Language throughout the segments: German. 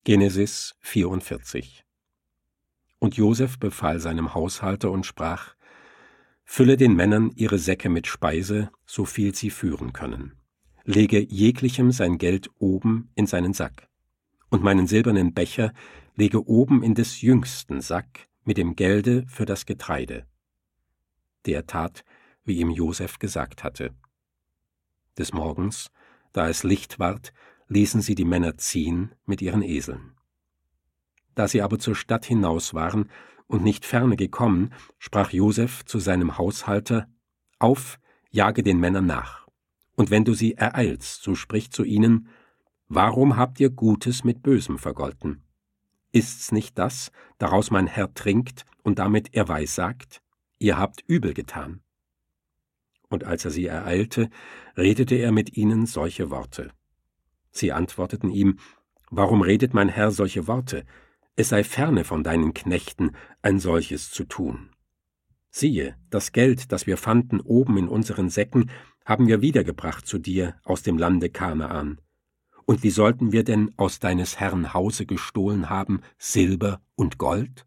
Genesis 44. Und Josef befahl seinem Haushalter und sprach: Fülle den Männern ihre Säcke mit Speise, so viel sie führen können. Lege jeglichem sein Geld oben in seinen Sack. Und meinen silbernen Becher lege oben in des Jüngsten Sack mit dem Gelde für das Getreide. Der tat, wie ihm Josef gesagt hatte. Des Morgens, da es Licht ward, ließen sie die Männer ziehen mit ihren Eseln. Da sie aber zur Stadt hinaus waren und nicht ferne gekommen, sprach Josef zu seinem Haushalter: Auf, jage den Männern nach. Und wenn du sie ereilst, so sprich zu ihnen: Warum habt ihr Gutes mit Bösem vergolten? Ist's nicht das, daraus mein Herr trinkt und damit er weissagt? Ihr habt übel getan. Und als er sie ereilte, redete er mit ihnen solche Worte. Sie antworteten ihm: Warum redet mein Herr solche Worte? Es sei ferne von deinen Knechten, ein solches zu tun. Siehe, das Geld, das wir fanden oben in unseren Säcken, haben wir wiedergebracht zu dir aus dem Lande Kanaan. Und wie sollten wir denn aus deines Herrn Hause gestohlen haben Silber und Gold?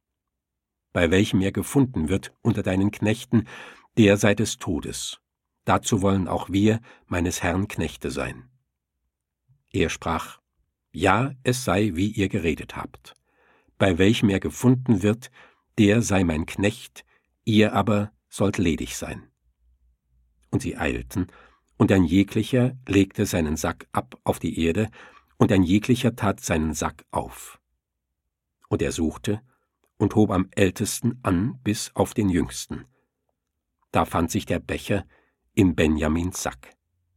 Bei welchem er gefunden wird unter deinen Knechten, der sei des Todes. Dazu wollen auch wir meines Herrn Knechte sein. Er sprach: Ja, es sei, wie ihr geredet habt. Bei welchem er gefunden wird, der sei mein Knecht, ihr aber sollt ledig sein. Und sie eilten, und ein jeglicher legte seinen Sack ab auf die Erde, und ein jeglicher tat seinen Sack auf. Und er suchte und hob am ältesten an bis auf den jüngsten. Da fand sich der Becher in Benjamins Sack.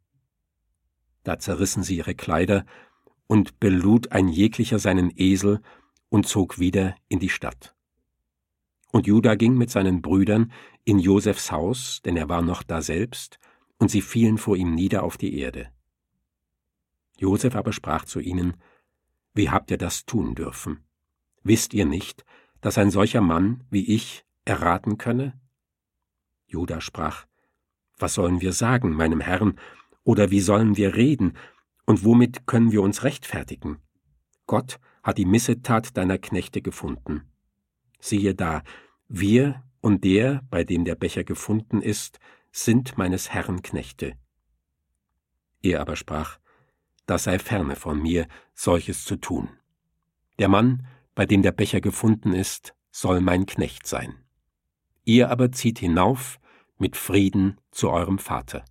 Da zerrissen sie ihre Kleider, und belud ein jeglicher seinen Esel und zog wieder in die Stadt. Und Juda ging mit seinen Brüdern in Josefs Haus, denn er war noch daselbst, und sie fielen vor ihm nieder auf die Erde. Josef aber sprach zu ihnen: Wie habt ihr das tun dürfen? Wisst ihr nicht, dass ein solcher Mann wie ich erraten könne? Juda sprach: Was sollen wir sagen, meinem Herrn, oder wie sollen wir reden, und womit können wir uns rechtfertigen? Gott hat die Missetat deiner Knechte gefunden. Siehe da, wir und der, bei dem der Becher gefunden ist, sind meines Herrn Knechte. Er aber sprach: Das sei ferne von mir, solches zu tun. Der Mann, bei dem der Becher gefunden ist, soll mein Knecht sein. Ihr aber zieht hinauf mit Frieden zu eurem Vater.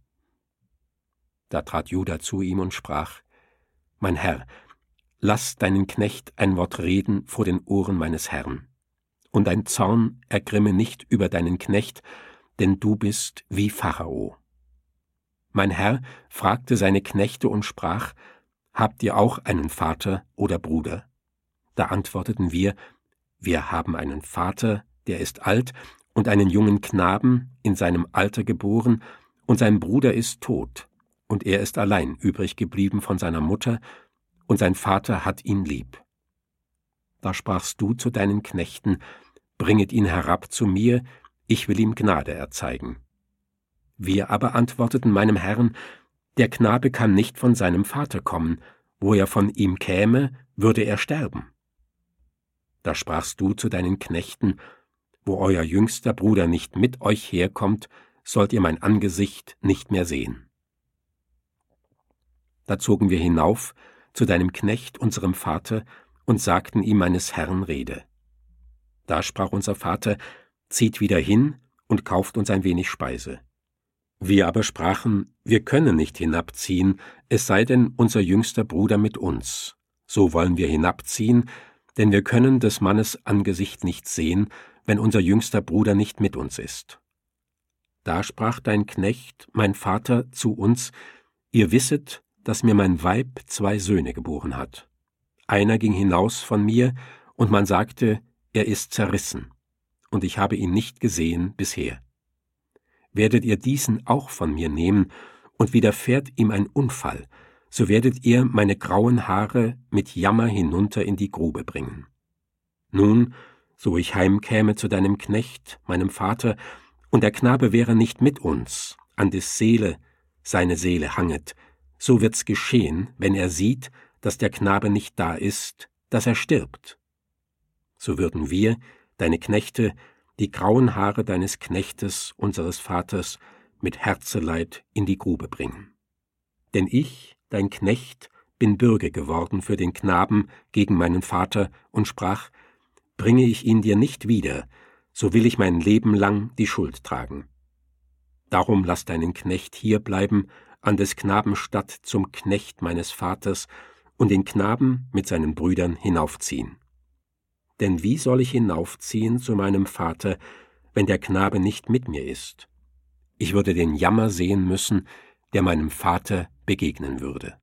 Da trat Juda zu ihm und sprach: Mein Herr, lass deinen Knecht ein Wort reden vor den Ohren meines Herrn. Und dein Zorn ergrimme nicht über deinen Knecht, denn du bist wie Pharao. Mein Herr fragte seine Knechte und sprach: Habt ihr auch einen Vater oder Bruder? Da antworteten wir: Wir haben einen Vater, der ist alt, und einen jungen Knaben, in seinem Alter geboren, und sein Bruder ist tot, und er ist allein übrig geblieben von seiner Mutter, und sein Vater hat ihn lieb. Da sprachst du zu deinen Knechten: Bringet ihn herab zu mir, ich will ihm Gnade erzeigen. Wir aber antworteten meinem Herrn: Der Knabe kann nicht von seinem Vater kommen, wo er von ihm käme, würde er sterben. Da sprachst du zu deinen Knechten: Wo euer jüngster Bruder nicht mit euch herkommt, sollt ihr mein Angesicht nicht mehr sehen. Da zogen wir hinauf zu deinem Knecht, unserem Vater, und sagten ihm meines Herrn Rede. Da sprach unser Vater: Zieht wieder hin und kauft uns ein wenig Speise. Wir aber sprachen: Wir können nicht hinabziehen, es sei denn unser jüngster Bruder mit uns. So wollen wir hinabziehen, denn wir können des Mannes Angesicht nicht sehen, wenn unser jüngster Bruder nicht mit uns ist. Da sprach dein Knecht, mein Vater, zu uns: Ihr wisset, dass mir mein Weib 2 Söhne geboren hat. Einer ging hinaus von mir, und man sagte, er ist zerrissen, und ich habe ihn nicht gesehen bisher. Werdet ihr diesen auch von mir nehmen, und widerfährt ihm ein Unfall, so werdet ihr meine grauen Haare mit Jammer hinunter in die Grube bringen. Nun, so ich heimkäme zu deinem Knecht, meinem Vater, und der Knabe wäre nicht mit uns, an des Seele seine Seele hanget, so wird's geschehen, wenn er sieht, dass der Knabe nicht da ist, dass er stirbt. So würden wir, deine Knechte, die grauen Haare deines Knechtes, unseres Vaters, mit Herzeleid in die Grube bringen. Denn ich, dein Knecht, bin Bürge geworden für den Knaben gegen meinen Vater und sprach, bringe ich ihn dir nicht wieder, so will ich mein Leben lang die Schuld tragen. Darum lass deinen Knecht hier bleiben, an des Knaben statt zum Knecht meines Vaters, und den Knaben mit seinen Brüdern hinaufziehen. Denn wie soll ich hinaufziehen zu meinem Vater, wenn der Knabe nicht mit mir ist? Ich würde den Jammer sehen müssen, der meinem Vater begegnen würde.